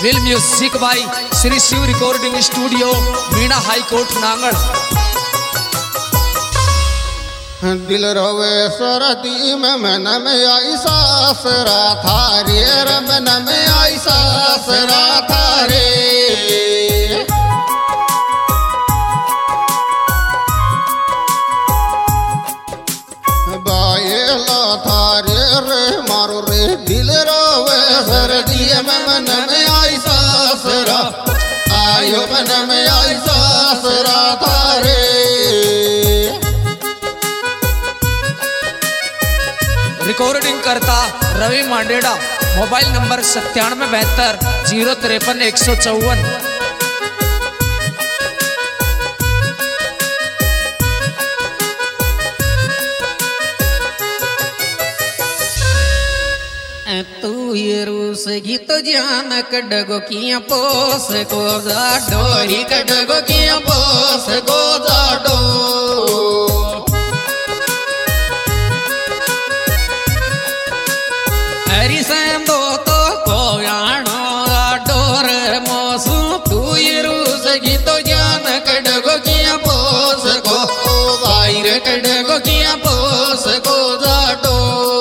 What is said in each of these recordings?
Film music by Shri Shiv recording studio Meena high court Nangar. दिल रोवे सरदी में मन में आई सासरा थारे मन में आई सासरा थारे बायला थारे रे मारो रे दिल रोवे सरदी में मन में आई सासरा आयो मन में आई सासरा थारे। रिकॉर्डिंग करता रवि मांडेड़ा। Mobile number 9772 053 154। तू ये रूस गीत जान कड़गो किया पोस को जाडो ही कड़गो किया पोस को जाडो हरी संदो तो कोयानो डोर मोसू तू ये रूस गीत जान कड़गो किया पोस को वायर कड़गो किया पोस को जाडो।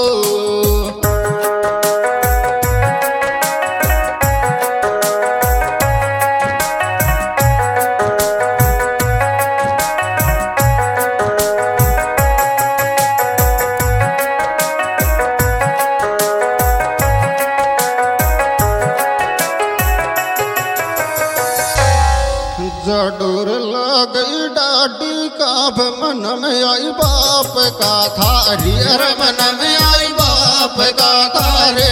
जडोर लगई डाडी काभ मन में आई बाप का थारी रे मन में आई बाप का थारे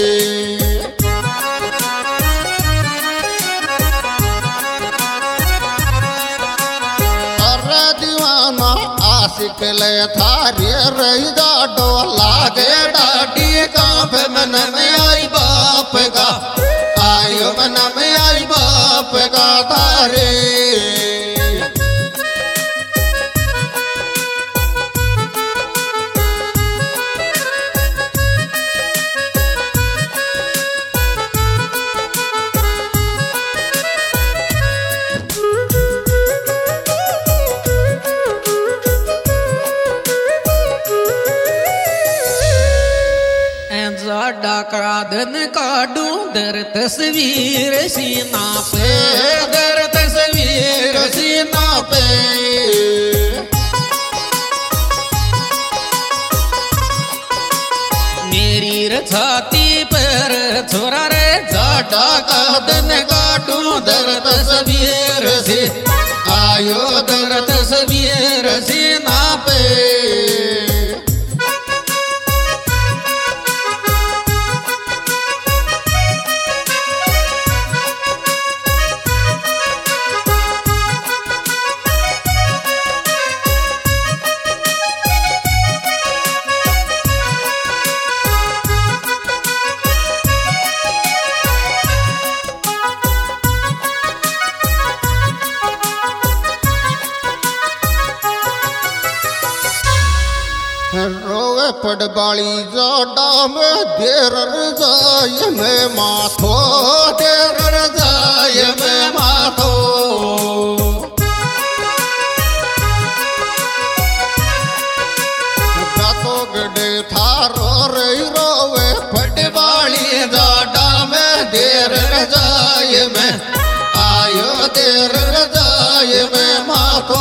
अरे दीवाना आशिक ले थारी रे जाडो लागे डाडी काभ मन में आई बाप का आयो मन में आई बाप का थारे। डाकरा धन काडू दर तस्वीर सीना पे दर तस्वीर सीना पे मेरी छाती पर छोरा रे जाडा का धन काडू दर तस्वीर से आयो दर तस्वीर सीना पे। रोवे पड़बाड़ी जाडा में देर जाय में माथो देर जाय में माथो गातो गडे थारो रे रोवे पड़बाड़ी जाडा में देर जाय में आयो देर जाय में माथो।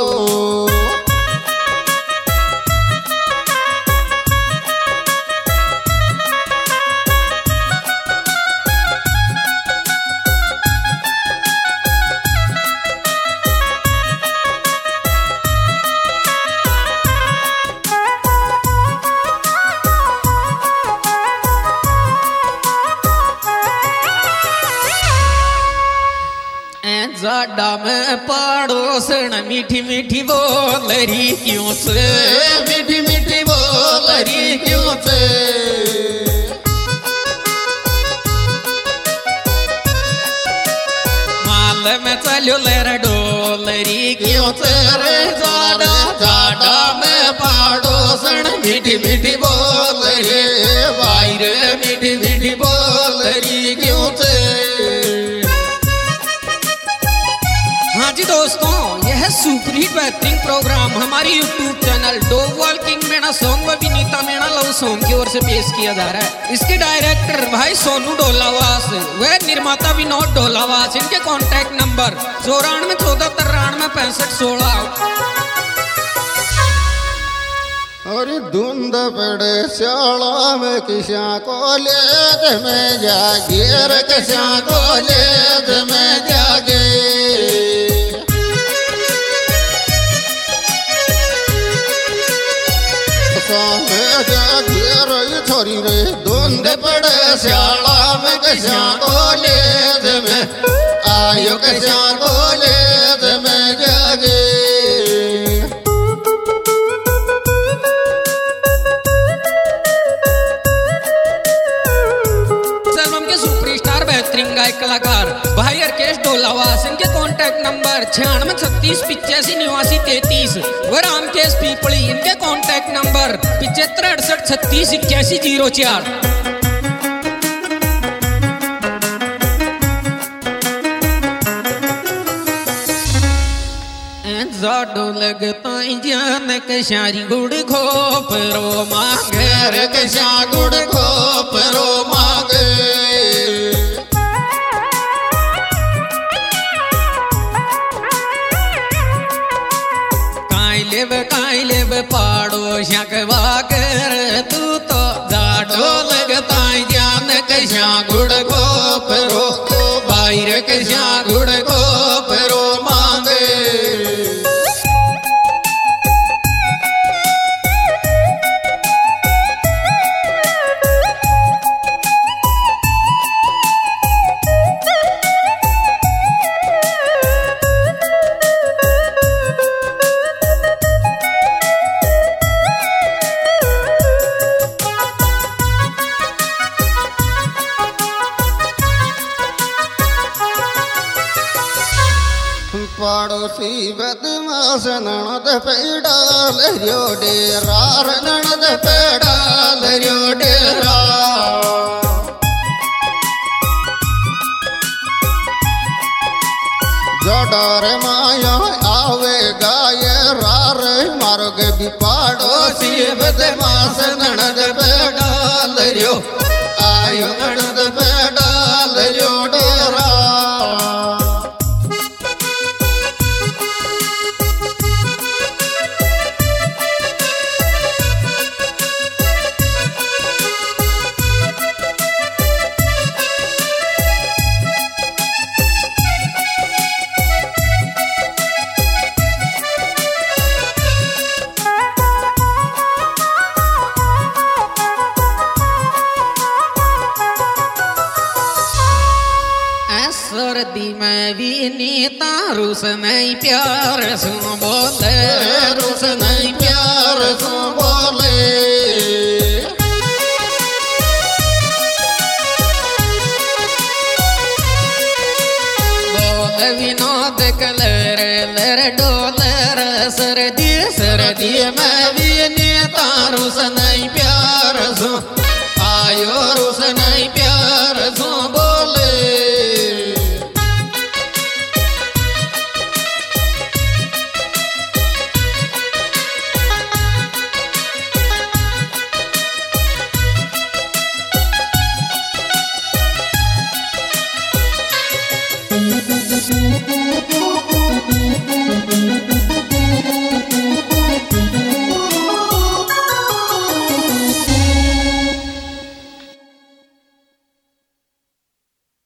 जाडा में पड़ोसन मीठी मीठी बोलरी क्यों से मीठी मीठी बोलरी क्यों से माल में चलो लेर डोलरी क्यों से रे जाडा जाडा में पड़ोसन मीठी मीठी बोलरी वायर मीठी मीठी बोलरी क्यों से। हाँ जी दोस्तों, यह सुपर हिट बेहतरीन प्रोग्राम हमारी YouTube channel dog walking Meena song व विनीता मीणा लव सॉन्ग की ओर से पेश किया जा रहा है। इसके डायरेक्टर भाई सोनू ढोलावास व निर्माता विनोद ढोलावास। इनके कॉन्टैक्ट नंबर 9414936516। अरे धुंध पड़े श्याला में किसा कॉलेज में जागे रे किसा कॉलेज में जागे जागे रे छोरी रे धुंध पड़े श्याला में किसा कॉलेज में आयो किसा कॉलेज में जागे। बेहतरीन गायक कलाकार भाई अर्केश ढोलावास। इनके कॉन्टैक्ट नंबर 9636859333 व रामकेश पीपली। इनके कॉन्टैक्ट नंबर 7568368104। जाडो लगता जान कशारी गुड़ खोप रो मांगे कशा गुड़ खोप रो मांगे काई लेब पाड़ो शकवा कर तू तो जाडो लगता जान कशा गुड़ खोप रो बाहर कशा गुड़ खोप रो मांगे। पड़ोसी बदमाश ननद पेड़ाल रो डेरा ननद पेड़ाल रो डेरा जडर माया आवे गाय रार मार्ग भी पड़ोसी बदमाश ननद पेड़ाल रो आयो ननद पेड़ाल रो डेरा। सर्दी में भी नीता रूस नहीं प्यार सुन बोले रूस नहीं प्यार सुन बोले बोले विनोद कलर लर डोलर सर्दी सर्दी में भी नीता रूस नहीं प्यार सुन आयो रूस नहीं प्यार सुन बोले। Thank you.